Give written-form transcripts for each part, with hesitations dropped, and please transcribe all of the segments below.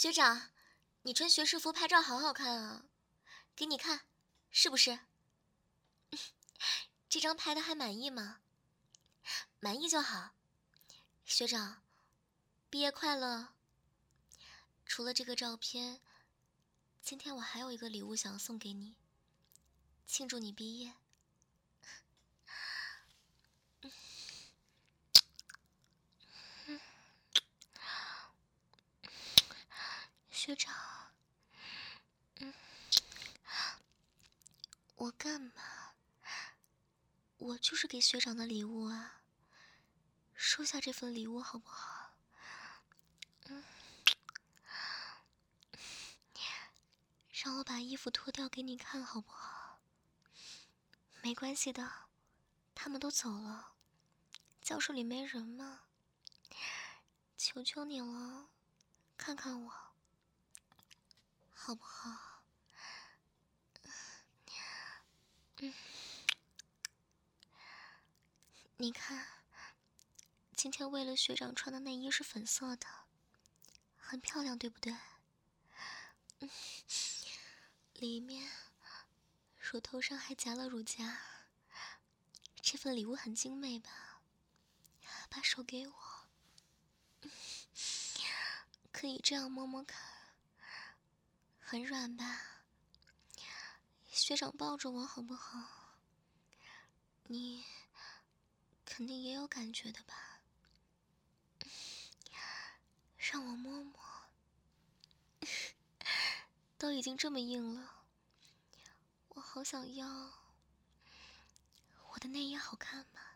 学长，你穿学士服拍照好好看啊，给你看，是不是？这张拍的还满意吗？满意就好。学长，毕业快乐。除了这个照片，今天我还有一个礼物想要送给你，庆祝你毕业。学长，我干嘛？我就是给学长的礼物啊，收下这份礼物好不好？让我把衣服脱掉给你看好不好？没关系的，他们都走了，教室里没人嘛。求求你了，看看我，好不好？你看，今天为了学长穿的内衣是粉色的，很漂亮，对不对？里面乳头上还夹了乳夹，这份礼物很精美吧？把手给我，可以这样摸摸看，很软吧？学长抱着我好不好？你肯定也有感觉的吧？让我摸摸，都已经这么硬了，我好想要。我的内衣好看吗？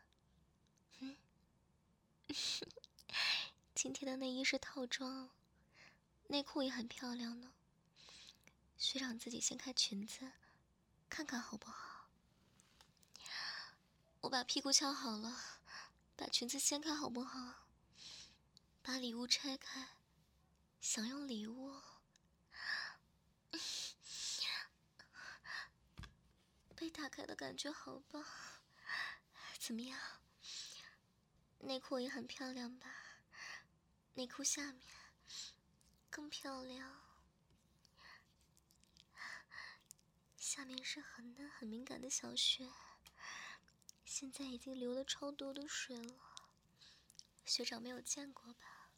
今天的内衣是套装，内裤也很漂亮呢。学长自己掀开裙子，看看好不好？我把屁股翘好了，把裙子掀开好不好？把礼物拆开，享用礼物。被打开的感觉好棒，怎么样？内裤也很漂亮吧？内裤下面更漂亮，下面是很嫩很敏感的小穴，现在已经流了超多的水了，学长没有见过吧？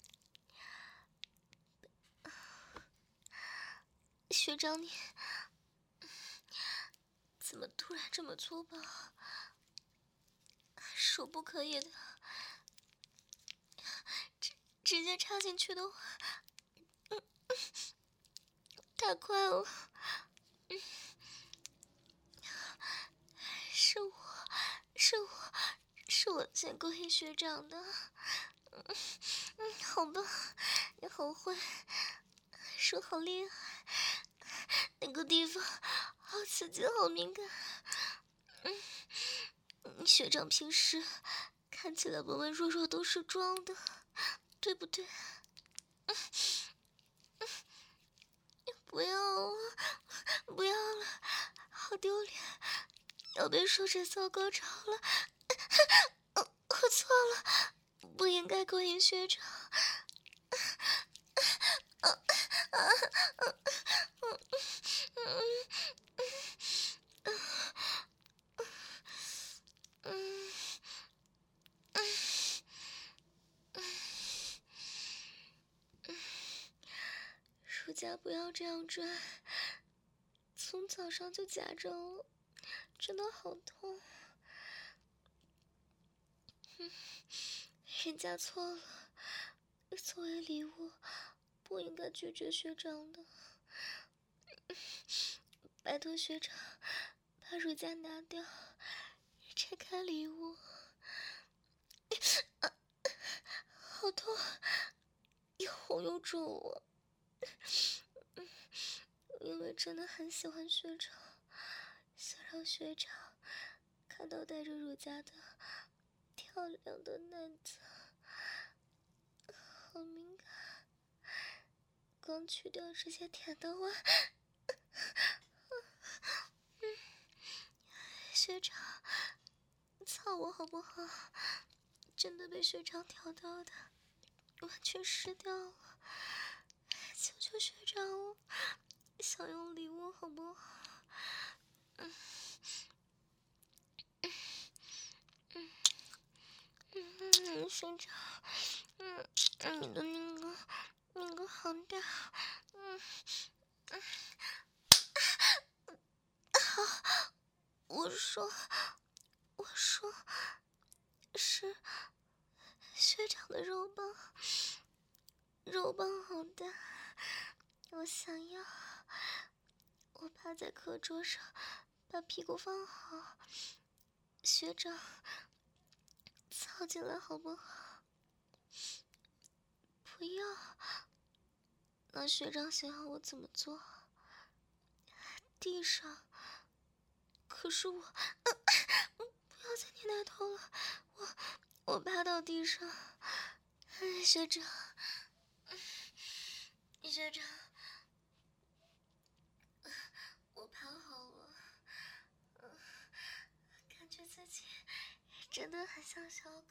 学长你怎么突然这么粗暴？手不可以的，直接插进去的话，太快了。是我先勾引学长的。好吧，你好会，手好厉害，那个地方好刺激，好敏感。学长平时看起来文文弱弱都是装的，对不对？不要了，不要了，好丢脸，要被说成骚高潮了。我错了，不应该勾引学长。乳夹不要这样拽，从早上就夹着我，真的好痛。人家错了，作为礼物不应该拒绝学长的。拜托学长把乳夹拿掉，拆开礼物。好痛，又红又肿我。因为真的很喜欢学长，想让学长看到带着乳夹的漂亮的奶子，好敏感。刚去掉这些甜的话，学长操我好不好？真的被学长挑到的，完全湿掉了，求求学长想用礼物好不好？学长，你的那个好大，我说是学长的肉棒好大，我想要。我趴在课桌上，把屁股放好，学长操进来好不好？不要。那学长想要我怎么做？地上。可是我，不要再捏奶头了，我趴到地上。学长，我趴好了，感觉自己真的很像小狗。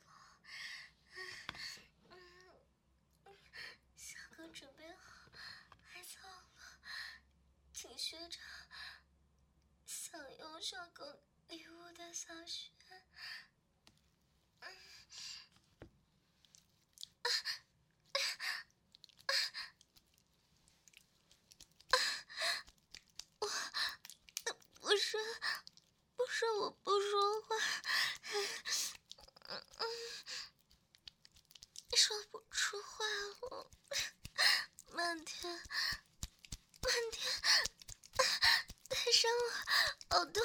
小狗准备好，害臊了，请学长享用小狗礼物的小雪。不是我不说话，说不出话了，漫天太伤了，好痛，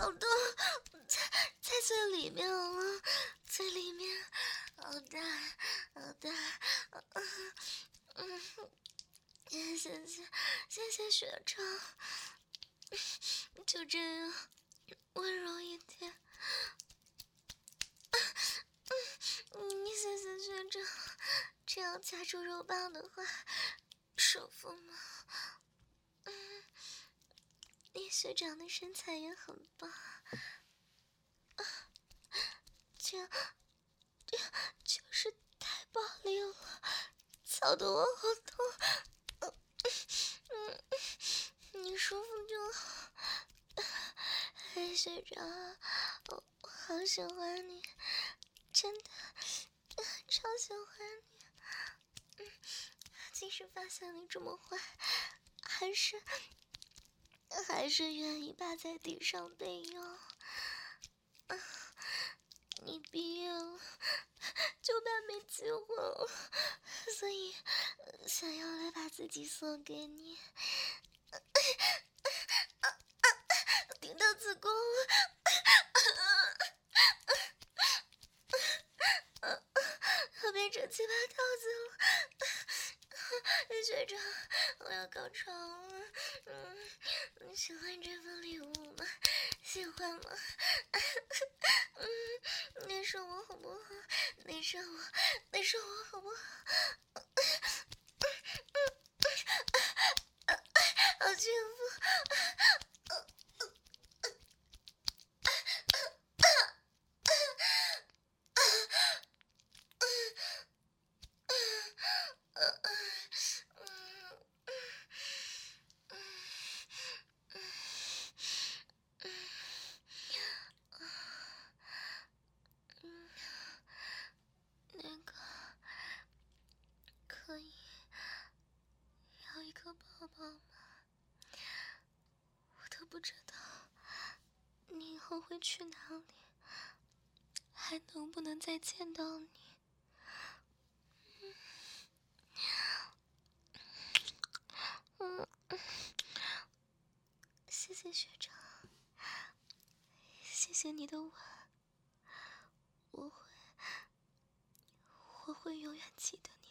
在最里面了，最里面，好大，谢谢学长，就这样温柔一点。谢谢学长，这样夹住肉棒的话，舒服吗？你学长的身材也很棒，这样就是太暴力了，操得我好痛。你舒服就好。学长，我好喜欢你，真的超喜欢你。即使发现你这么坏，还是愿意趴在地上备用。你毕业了就办没机会了，所以想要来把自己送给你。顶到子宫了，要变成7、8套子了。学长，我要高潮了。你喜欢这份礼物吗？喜欢吗？你说我好不好？你说我好不好？好幸福。那个可以要一个抱抱吗？我都不知道你以后会去哪里，还能不能再见到你。谢谢学长，谢谢你的吻，我会永远记得你。